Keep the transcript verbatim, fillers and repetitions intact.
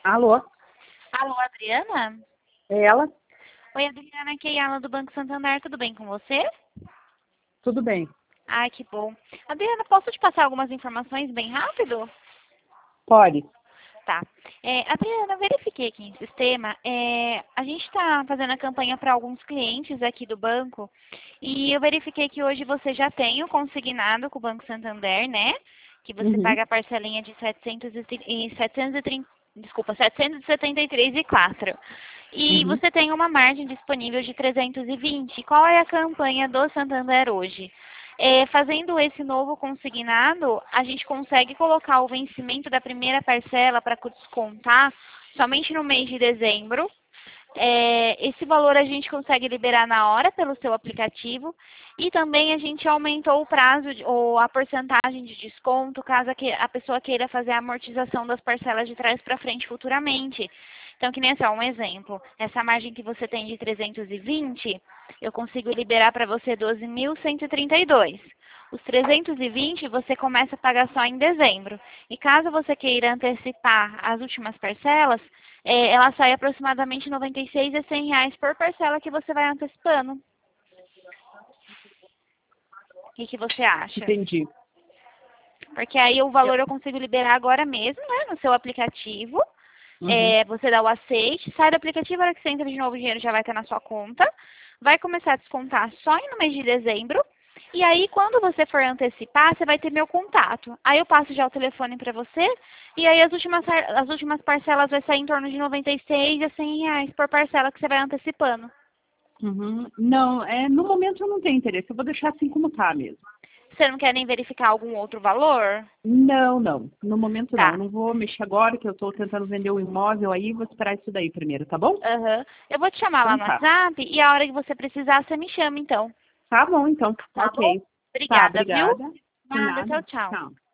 Alô, Alô, Adriana? é ela? Oi, Adriana, aqui é a Ana do Banco Santander, tudo bem com você? Tudo bem. Ai, que bom. Adriana, posso te passar algumas informações bem rápido? Pode. Tá. É, Adriana, eu verifiquei aqui em sistema, é, a gente está fazendo a campanha para alguns clientes aqui do banco e eu verifiquei que hoje você já tem o consignado com o Banco Santander, né? Que você Uhum, paga a parcelinha de setecentos e, tri- e setecentos e trinta, desculpa, setecentos e setenta e três e quatro. E uhum. você tem uma margem disponível de trezentos e vinte. Qual é a campanha do Santander hoje? É, fazendo esse novo consignado, a gente consegue colocar o vencimento da primeira parcela para descontar somente no mês de dezembro. É, esse valor a gente consegue liberar na hora pelo seu aplicativo e também a gente aumentou o prazo de- ou a porcentagem de desconto caso a, que- a pessoa queira fazer a amortização das parcelas de trás para frente futuramente. Então, que nem assim, ó, um exemplo, essa margem que você tem de trezentos e vinte, eu consigo liberar para você doze mil cento e trinta e dois. Os trezentos e vinte você começa a pagar só em dezembro. E caso você queira antecipar as últimas parcelas, é, ela sai aproximadamente noventa e seis a cem reais por parcela que você vai antecipando. O que, que você acha? Entendi. Porque aí o Eu- valor eu consigo liberar agora mesmo, né, no seu aplicativo. Uhum. É, você dá o aceite, sai do aplicativo, a hora que você entra de novo, o dinheiro já vai estar na sua conta. Vai começar a descontar só no mês de dezembro. E aí, quando você for antecipar, você vai ter meu contato. Aí eu passo já o telefone para você. E aí as últimas, as últimas parcelas vai sair em torno de noventa e seis a cem reais por parcela que você vai antecipando. Uhum. Não, é, no momento eu não tenho interesse. Eu vou deixar assim como tá mesmo. Você não quer nem verificar algum outro valor? Não, não. No momento não. Eu Tá. não vou mexer agora, que eu estou tentando vender o imóvel aí. Vou esperar isso daí primeiro, tá bom? Aham. Eu vou te chamar lá Então no tá. WhatsApp e a hora que você precisar, você me chama então. Tá bom, então. Tá bom? Ok. Tá, Obrigada, viu? obrigada. De Nada, tchau, nada. tchau. Tchau.